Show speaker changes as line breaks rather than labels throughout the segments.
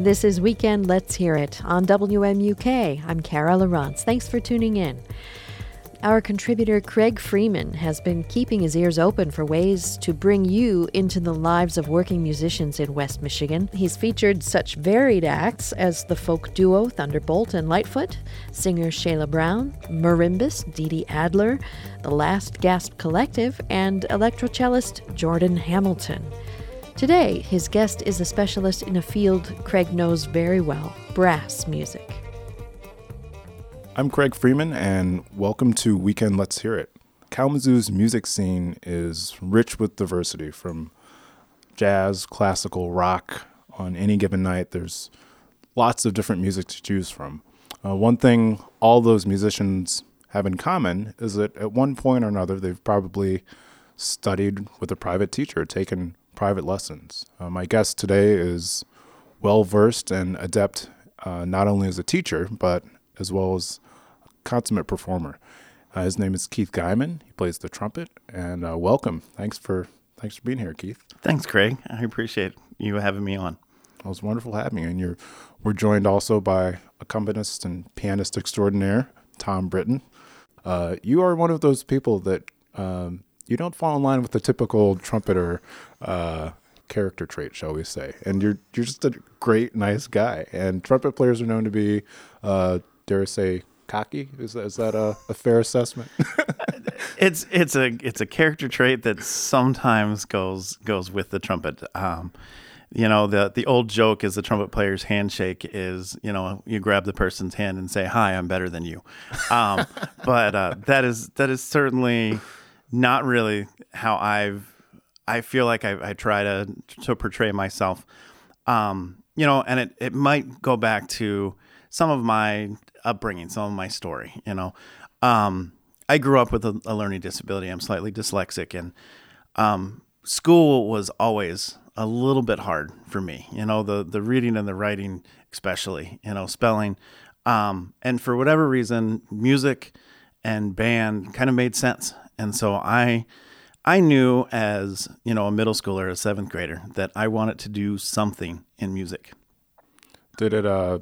This is Weekend Let's Hear It on WMUK. I'm Kara Lawrence. Thanks for tuning in. Our contributor Craig Freeman has been keeping his ears open for ways to bring you into the lives of working musicians in West Michigan. He's featured such varied acts as the folk duo Thunderbolt and Lightfoot, singer Shayla Brown, marimbist Dee Dee Adler, the Last Gasp Collective, and electrocellist Jordan Hamilton. Today, his guest is a specialist in a field Craig knows very well, brass music.
I'm Craig Freeman, and welcome to Weekend Let's Hear It. Kalamazoo's music scene is rich with diversity, from jazz, classical, rock. On any given night, there's lots of different music to choose from. One thing all those musicians have in common is that at one point or another, they've probably studied with a private teacher, taken private lessons. My guest today is well-versed and adept not only as a teacher, but as well as a consummate performer. His name is Keith Guyman. He plays the trumpet, and welcome. Thanks for being here, Keith.
Thanks, Craig. I appreciate you having me on.
It was wonderful having you. And we're joined also by accompanist and pianist extraordinaire, Tom Britton. You are one of those people that you don't fall in line with the typical trumpeter character trait, shall we say. And you're just a great, nice guy. And trumpet players are known to be, dare I say, cocky. Is that a fair assessment?
It's a character trait that sometimes goes with the trumpet. The old joke is the trumpet player's handshake is, you grab the person's hand and say, "Hi, I'm better than you." But that is certainly not really how I feel like I try to portray myself. And it might go back to some of my upbringing, some of my story. I grew up with a learning disability. I'm slightly dyslexic, and school was always a little bit hard for me. The reading and the writing, especially. Spelling, and for whatever reason, music and band kind of made sense. And so I knew as a middle schooler, a seventh grader, that I wanted to do something in music.
Did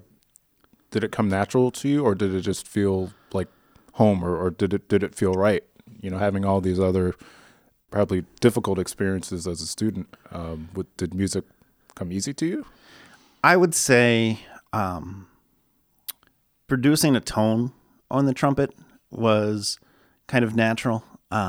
it come natural to you, or did it just feel like home, or did it feel right? Having all these other probably difficult experiences as a student, did music come easy to you?
I would say producing a tone on the trumpet was kind of natural.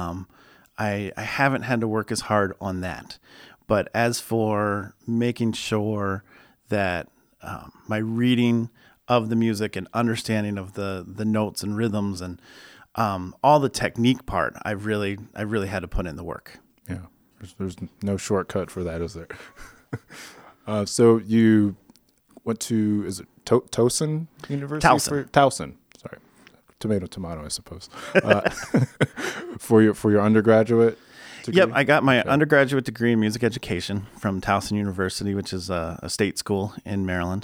I haven't had to work as hard on that. But as for making sure that my reading of the music and understanding of the notes and rhythms and all the technique part, I really had to put in the work.
Yeah, there's no shortcut for that, is there? So you went to, is it Towson University? Towson. Sorry. Tomato, I suppose. For your undergraduate degree?
Yep, I got my undergraduate degree in music education from Towson University, which is a state school in Maryland.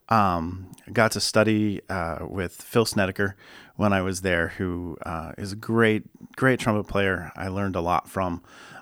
Got to study with Phil Snedeker when I was there, who is a great trumpet player. I learned a lot from.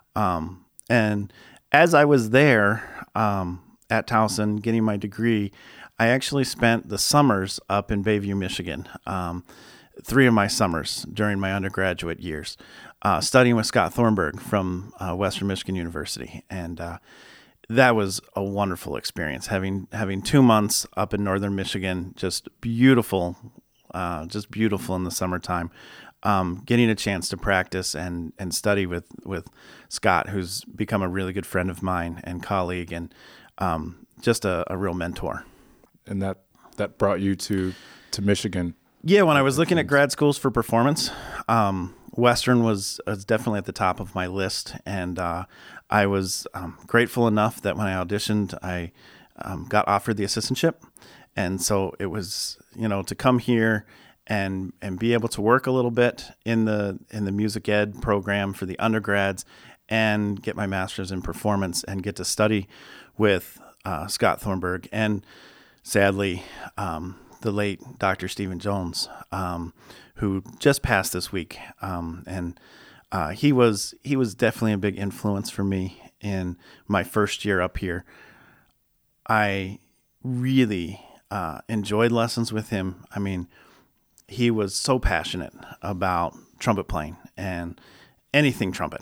And as I was there at Towson getting my degree, I actually spent the summers up in Bayview, Michigan. 3 of my summers during my undergraduate years, studying with Scott Thornburg from Western Michigan University. And that was a wonderful experience, having 2 months up in northern Michigan, just beautiful in the summertime, getting a chance to practice and study with Scott, who's become a really good friend of mine and colleague, and just a real mentor.
And that brought you to Michigan.
Yeah, when I was looking at grad schools for performance, Western was definitely at the top of my list, and I was grateful enough that when I auditioned, I got offered the assistantship, and so it was to come here and be able to work a little bit in the music ed program for the undergrads, and get my master's in performance and get to study with Scott Thornburg and sadly the late Dr. Stephen Jones, who just passed this week. And he was definitely a big influence for me in my first year up here. I really enjoyed lessons with him. I mean, he was so passionate about trumpet playing and anything trumpet,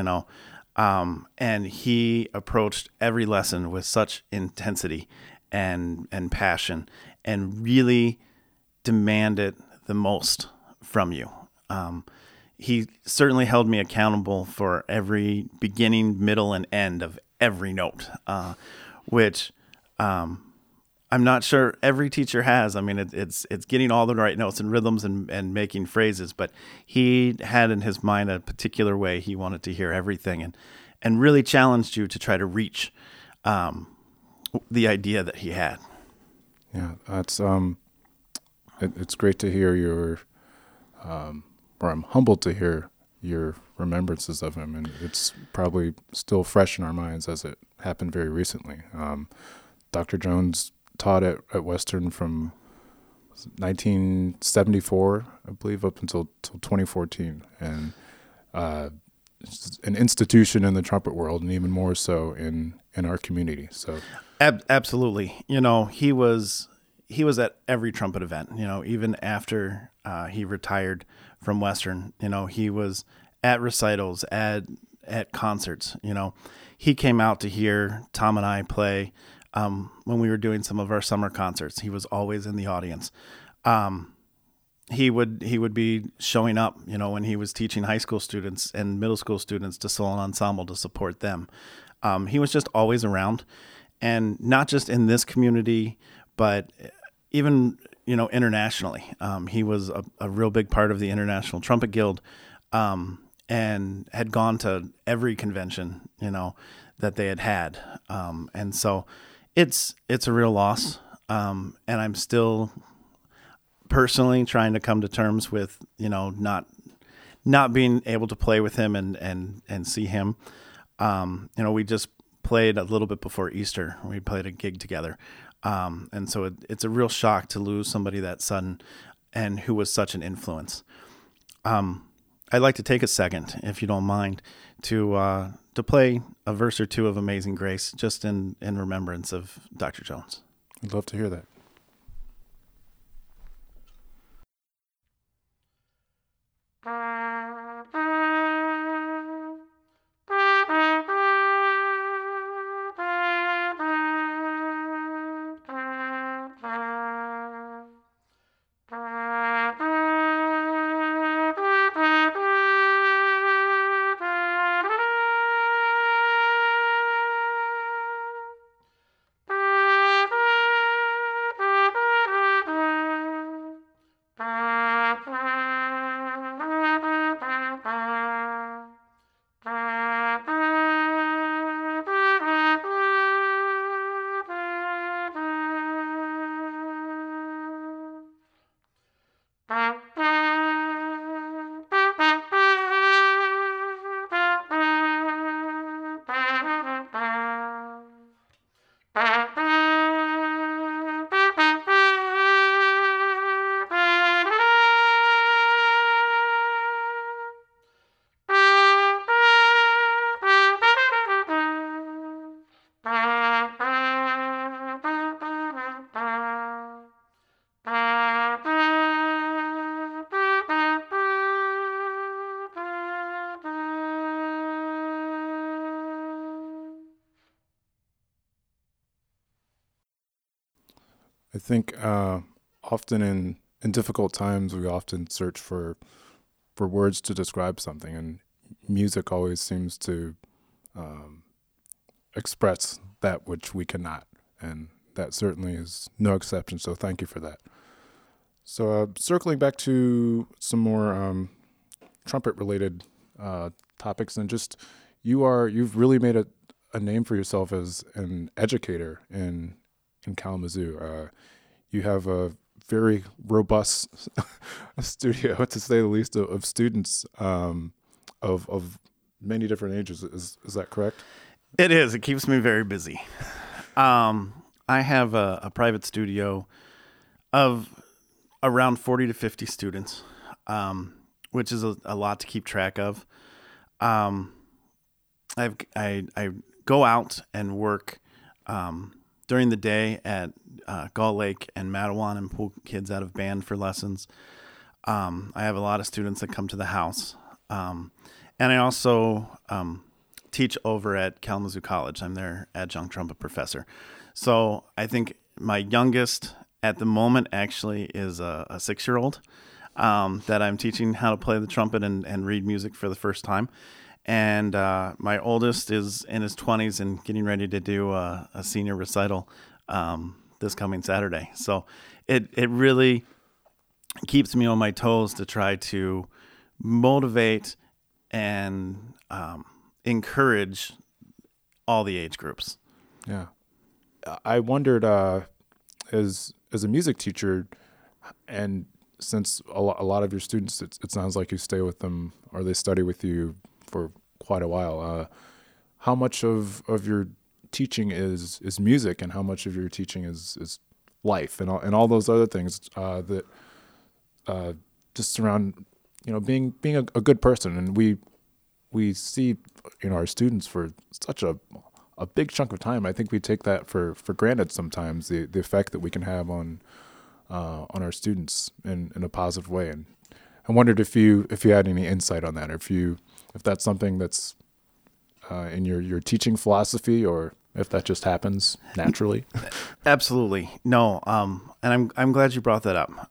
and he approached every lesson with such intensity and passion, and really demanded the most from you. He certainly held me accountable for every beginning, middle, and end of every note, which I'm not sure every teacher has. I mean, it's getting all the right notes and rhythms and making phrases, but he had in his mind a particular way he wanted to hear everything, and really challenged you to try to reach the idea that he had.
Yeah, that's it's great to hear your, or I'm humbled to hear your remembrances of him, and it's probably still fresh in our minds as it happened very recently. Dr. Jones taught at Western from 1974, I believe, up until 2014, and it's an institution in the trumpet world, and even more so in our community. So,
absolutely, he was at every trumpet event. Even after he retired from Western, he was at recitals, at concerts. He came out to hear Tom and I play. When we were doing some of our summer concerts, he was always in the audience. He would be showing up, when he was teaching high school students and middle school students to solo ensemble to support them. He was just always around, and not just in this community, but even, internationally. He was a real big part of the International Trumpet Guild, and had gone to every convention, that they had. And so it's a real loss. And I'm still personally trying to come to terms with, not being able to play with him and see him. We just played a little bit before Easter. We played a gig together. And so it's a real shock to lose somebody that sudden and who was such an influence. I'd like to take a second, if you don't mind, to play a verse or two of Amazing Grace, just in remembrance of Dr. Jones.
I'd love to hear that. I think often in difficult times, we often search for words to describe something, and music always seems to express that which we cannot, and that certainly is no exception, so thank you for that. So circling back to some more trumpet-related topics, and just you've really made a name for yourself as an educator in Kalamazoo. You have a very robust studio, to say the least, of students of many different ages. Is that correct?
It is. It keeps me very busy. I have a private studio of around 40 to 50 students, which is a lot to keep track of. I go out and work during the day at Gull Lake and Matawan and pull kids out of band for lessons. I have a lot of students that come to the house. And I also teach over at Kalamazoo College. I'm their adjunct trumpet professor. So I think my youngest at the moment actually is a 6-year-old that I'm teaching how to play the trumpet and read music for the first time. And my oldest is in his 20s and getting ready to do a senior recital this coming Saturday. So it really keeps me on my toes to try to motivate and encourage all the age groups.
Yeah. I wondered, as a music teacher, and since a lot of your students, it sounds like you stay with them or they study with you for quite a while, how much of your teaching is music and how much of your teaching is life and all those other things that just surround, being a good person. And we see, our students for such a big chunk of time. I think we take that for granted sometimes, the effect that we can have on our students in a positive way. And I wondered if you had any insight on that, or if that's something that's in your teaching philosophy, or if that just happens naturally.
Absolutely. No. And I'm glad you brought that up.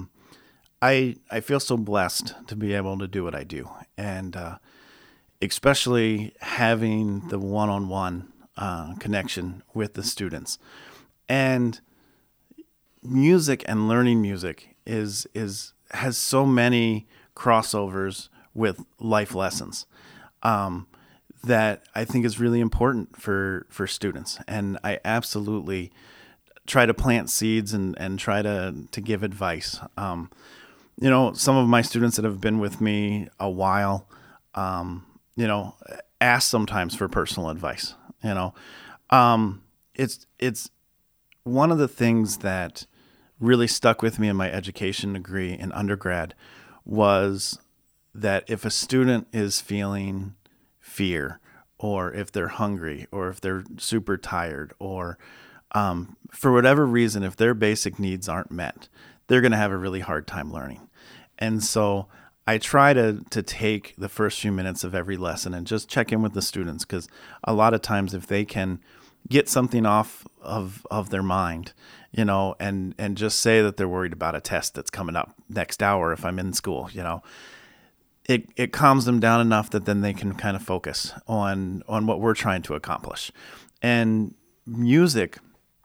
I feel so blessed to be able to do what I do, and especially having the one-on-one connection with the students. And music and learning music has so many crossovers with life lessons that I think is really important for students. And I absolutely try to plant seeds and try to give advice. Some of my students that have been with me a while, ask sometimes for personal advice. It's one of the things that really stuck with me in my education degree in undergrad was that if a student is feeling fear, or if they're hungry, or if they're super tired, or for whatever reason, if their basic needs aren't met, they're going to have a really hard time learning. And so I try to take the first few minutes of every lesson and just check in with the students, because a lot of times if they can get something off of their mind, and just say that they're worried about a test that's coming up next hour if I'm in school, it calms them down enough that then they can kind of focus on what we're trying to accomplish. And music,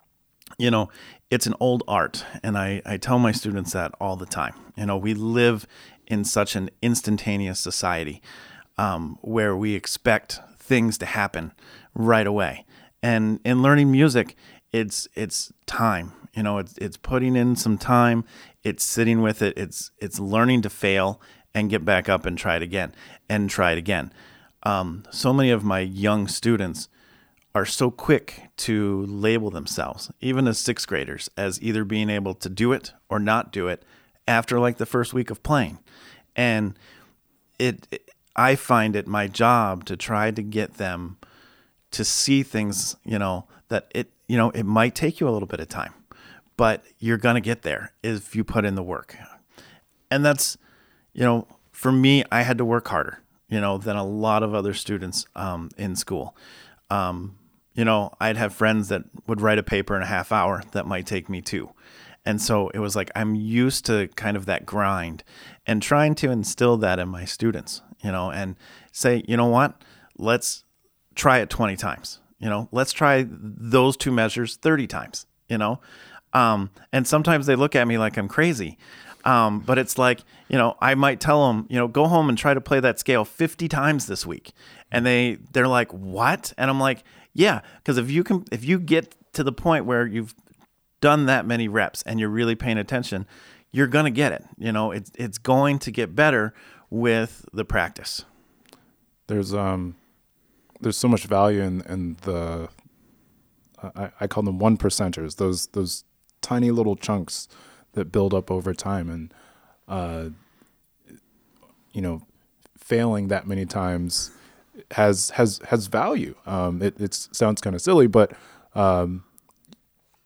it's an old art. And I tell my students that all the time. We live in such an instantaneous society where we expect things to happen right away. And in learning music, it's time. It's putting in some time. It's sitting with it. It's learning to fail and get back up and try it again and try it again. So many of my young students are so quick to label themselves, even as 6th graders, as either being able to do it or not do it after like the first week of playing. And I find it my job to try to get them to see things, that it might take you a little bit of time, but you're going to get there if you put in the work. And that's, for me, I had to work harder, than a lot of other students in school. I'd have friends that would write a paper in a half hour that might take me 2. And so it was like I'm used to kind of that grind and trying to instill that in my students, and say, what, let's try it 20 times, let's try those 2 measures 30 times, and sometimes they look at me like I'm crazy. But it's like, I might tell them, go home and try to play that scale 50 times this week. And they're like, what? And I'm like, yeah, because if you get to the point where you've done that many reps and you're really paying attention, you're going to get it. It's going to get better with the practice.
There's so much value in the, I call them 1%ers, those tiny little chunks that build up over time, and failing that many times has value. It sounds kind of silly, but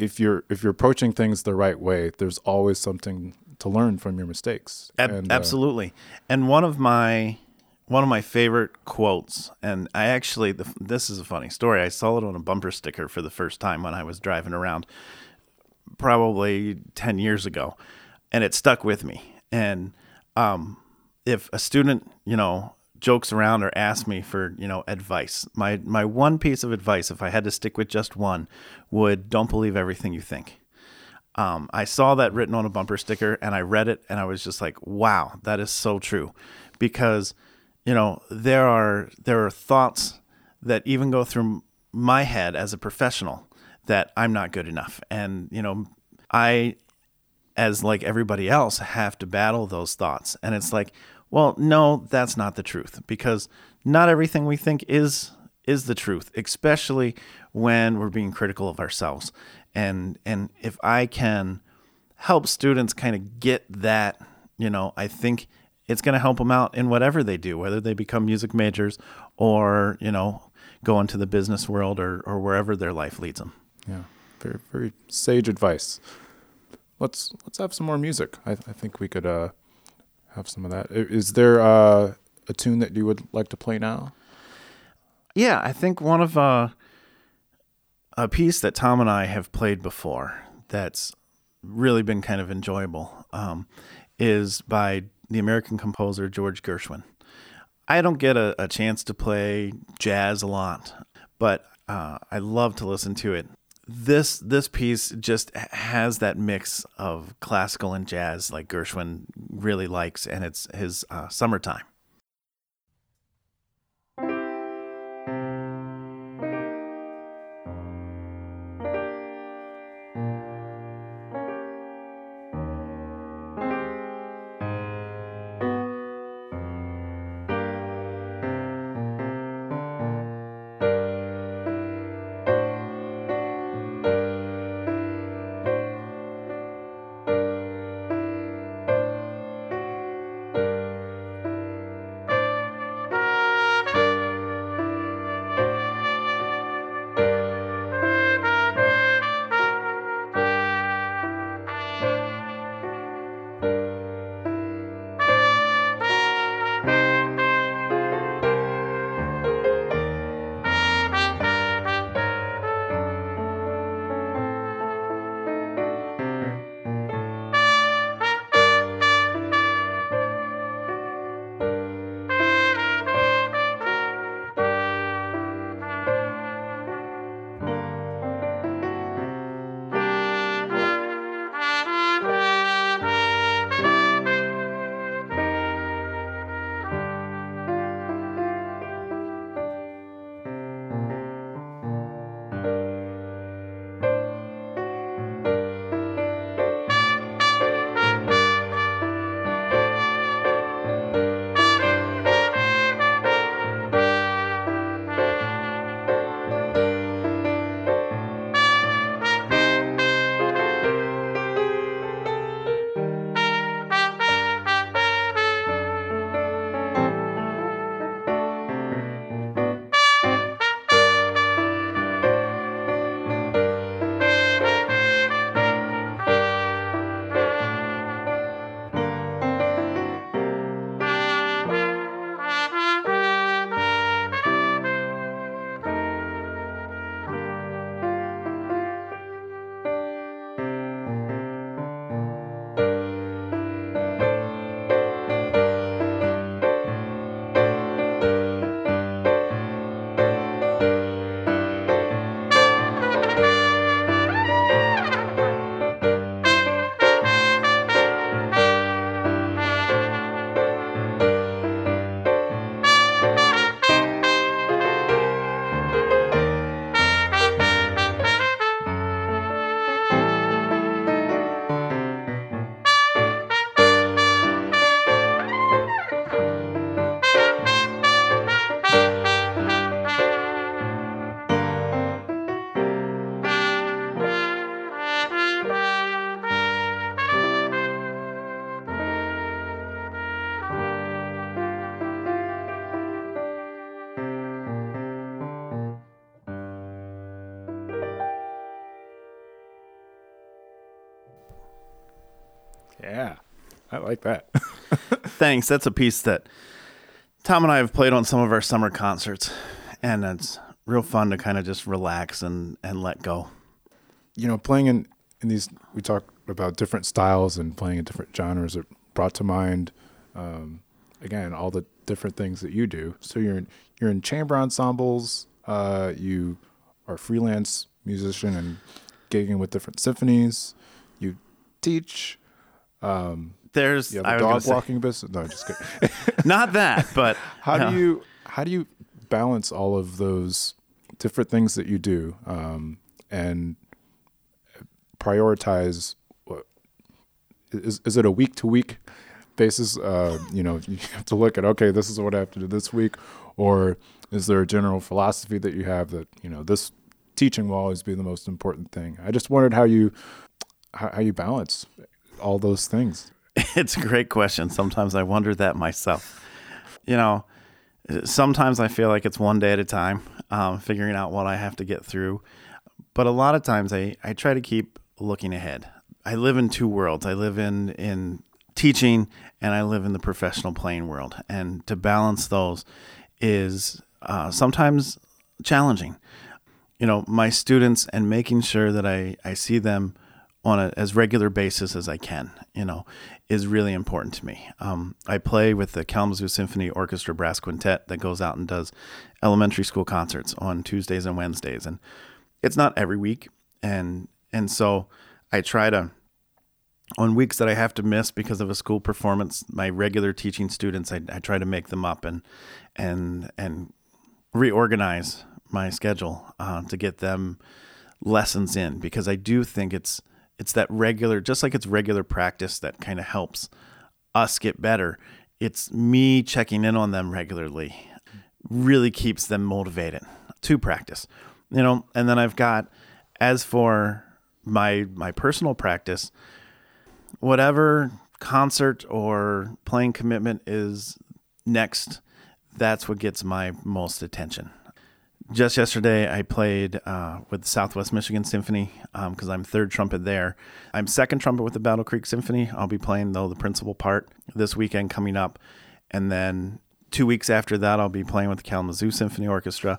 if you're approaching things the right way, there's always something to learn from your mistakes.
Absolutely. And one of my favorite quotes, and I actually, this is a funny story. I saw it on a bumper sticker for the first time when I was driving around probably 10 years ago, and it stuck with me. And if a student, jokes around or asks me for, advice, my one piece of advice, if I had to stick with just one, would don't believe everything you think. I saw that written on a bumper sticker and I read it and I was just like, wow, that is so true. Because, there are thoughts that even go through my head as a professional that I'm not good enough. And, I, as like everybody else, have to battle those thoughts. And it's like, well, no, that's not the truth, because not everything we think is the truth, especially when we're being critical of ourselves. And if I can help students kind of get that, I think it's going to help them out in whatever they do, whether they become music majors or, go into the business world or wherever their life leads them.
Yeah, very, very sage advice. Let's have some more music. I think we could have some of that. Is there a tune that you would like to play now?
Yeah, I think one of a piece that Tom and I have played before that's really been kind of enjoyable is by the American composer George Gershwin. I don't get a chance to play jazz a lot, but I love to listen to it. This piece just has that mix of classical and jazz like Gershwin really likes, and it's his Summertime.
I like that.
Thanks. That's a piece that Tom and I have played on some of our summer concerts, and it's real fun to kind of just relax and let go.
Playing in these, we talked about different styles and playing in different genres. It brought to mind, again, all the different things that you do. So you're in chamber ensembles. You are a freelance musician and gigging with different symphonies. You teach. You have a dog walking business. No, just kidding.
Not that, but
how do you balance all of those different things that you do and prioritize? Is it a week to week basis? You have to look at, okay, this is what I have to do this week, or is there a general philosophy that you have that this teaching will always be the most important thing? I just wondered how you balance all those things.
It's a great question. Sometimes I wonder that myself. Sometimes I feel like it's one day at a time, figuring out what I have to get through. But a lot of times I try to keep looking ahead. I live in two worlds. I live in teaching and I live in the professional playing world. And to balance those is sometimes challenging. My students, and making sure that I see them on as regular basis as I can, is really important to me. I play with the Kalamazoo Symphony Orchestra Brass Quintet that goes out and does elementary school concerts on Tuesdays and Wednesdays. And it's not every week. And so I try to, on weeks that I have to miss because of a school performance, my regular teaching students, I try to make them up and reorganize my schedule to get them lessons in, because I do think it's that regular, just like it's regular practice that kind of helps us get better. It's me checking in on them regularly really keeps them motivated to practice, and then I've got, as for my personal practice, whatever concert or playing commitment is next, that's what gets my most attention. Just yesterday, I played with the Southwest Michigan Symphony because I'm third trumpet there. I'm second trumpet with the Battle Creek Symphony. I'll be playing, though, the principal part this weekend coming up. And then 2 weeks after that, I'll be playing with the Kalamazoo Symphony Orchestra.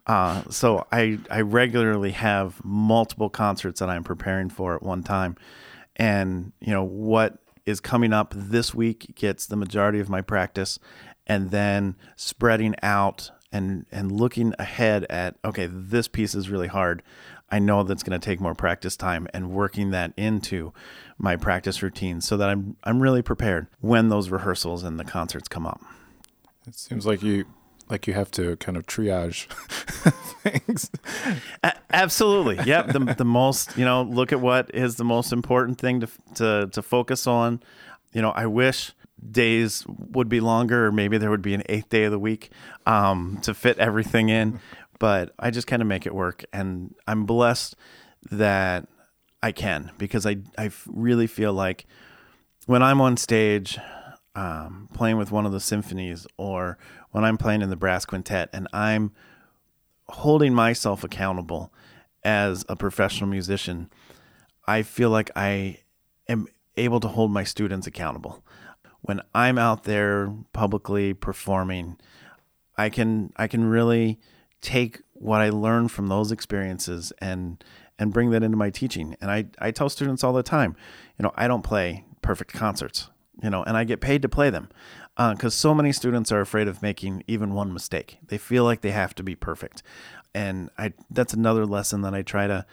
So I regularly have multiple concerts that I'm preparing for at one time. And, what is coming up this week gets the majority of my practice, and then spreading out and looking ahead at, okay, this piece is really hard. I know that's going to take more practice time, and working that into my practice routine so that I'm really prepared when those rehearsals and the concerts come up.
It seems like you have to kind of triage things.
Absolutely. Yep. The most, look at what is the most important thing to focus on. I wish days would be longer, or maybe there would be an 8th day of the week to fit everything in, but I just kind of make it work. And I'm blessed that I can, because I really feel like when I'm on stage playing with one of the symphonies, or when I'm playing in the brass quintet, and I'm holding myself accountable as a professional musician, I feel like I am able to hold my students accountable. When I'm out there publicly performing, I can really take what I learned from those experiences and bring that into my teaching. And I tell students all the time, I don't play perfect concerts, and I get paid to play them, because so many students are afraid of making even one mistake. They feel like they have to be perfect. And that's another lesson that I try to,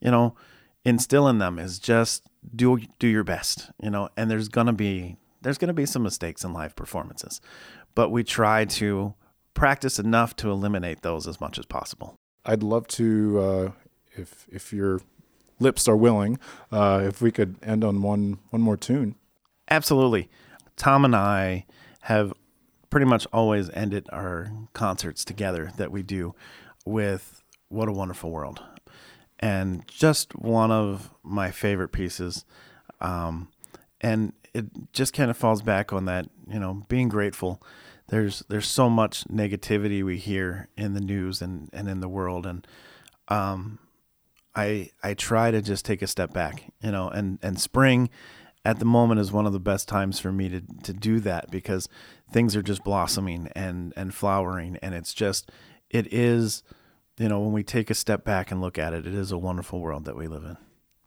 instill in them, is just do your best, and there's going to be some mistakes in live performances, but we try to practice enough to eliminate those as much as possible.
I'd love to, if your lips are willing, if we could end on one more tune.
Absolutely. Tom and I have pretty much always ended our concerts together that we do with What a Wonderful World. And just one of my favorite pieces. And it just kind of falls back on that, being grateful. There's so much negativity we hear in the news and in the world. And I try to just take a step back, and spring at the moment is one of the best times for me to do that, because things are just blossoming and flowering. And it is, when we take a step back and look at it, it is a wonderful world that we live in.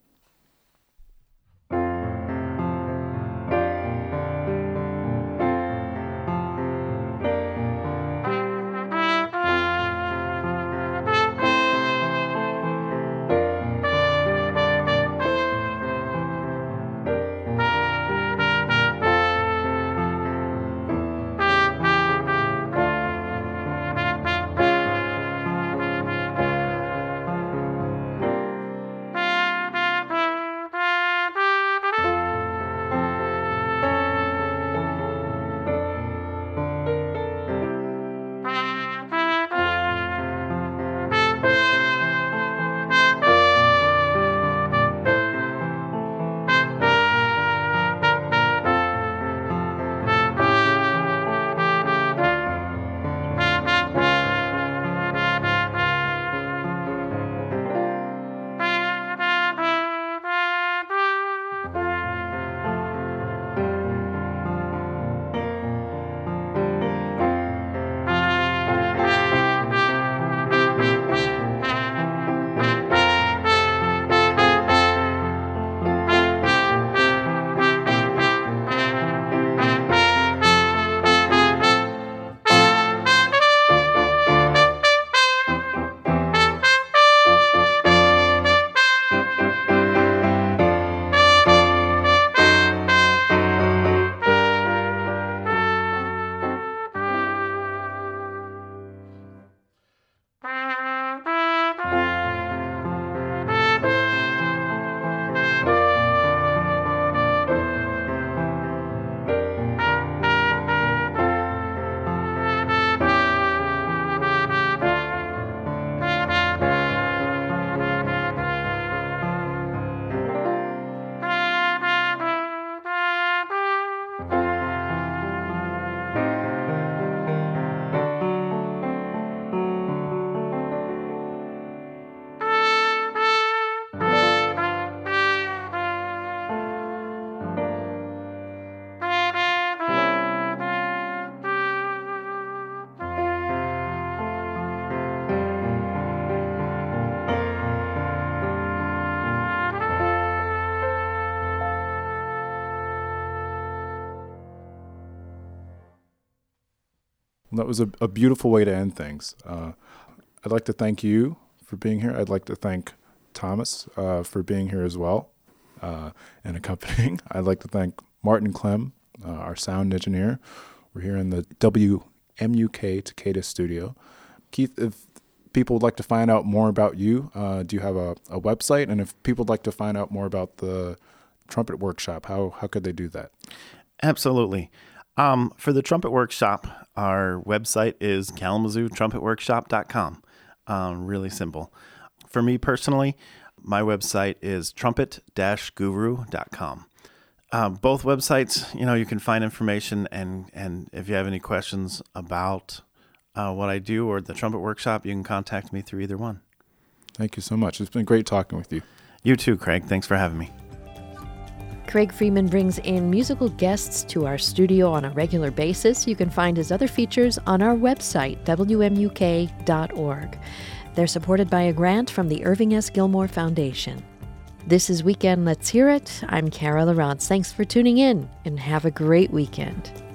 That was a beautiful way to end things. I'd like to thank you for being here. I'd like to thank Thomas for being here as well and accompanying. I'd like to thank Martin Clem, our sound engineer. We're here in the WMUK Takeda studio. Keith, if people would like to find out more about you, do you have a website? And if people would like to find out more about the Trumpet Workshop, how could they do that?
Absolutely. For the Trumpet Workshop, our website is KalamazooTrumpetWorkshop.com. Really simple. For me personally, my website is trumpet-guru.com. Both websites, you can find information, and if you have any questions about what I do or the Trumpet Workshop, you can contact me through either one.
Thank you so much. It's been great talking with you.
You too, Craig. Thanks for having me.
Craig Freeman brings in musical guests to our studio on a regular basis. You can find his other features on our website, WMUK.org. They're supported by a grant from the Irving S. Gilmore Foundation. This is Weekend Let's Hear It. I'm Kara Lawrence. Thanks for tuning in, and have a great weekend.